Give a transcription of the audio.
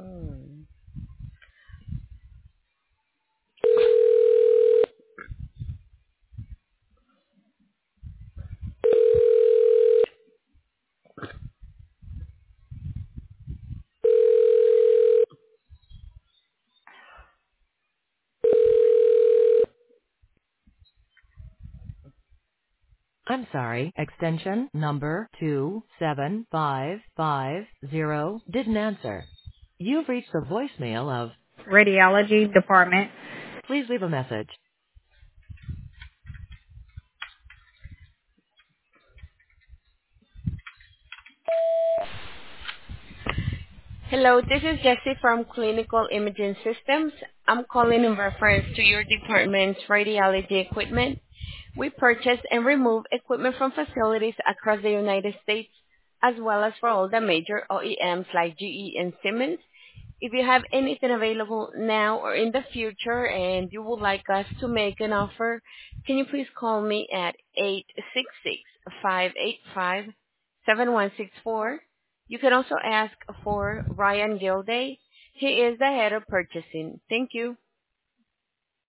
I'm sorry, extension number 27550 didn't answer. You've reached the voicemail of Radiology Department. please leave a message. Hello, this is Jessie from Clinical Imaging Systems. I'm calling in reference to your department's radiology equipment. We purchase and remove equipment from facilities across the United States, as well as for all the major OEMs like GE and Siemens. If you have anything available now or in the future and you would like us to make an offer, can you please call me at 866-585-7164? You can also ask for Ryan Gilday. He is the head of purchasing. Thank you.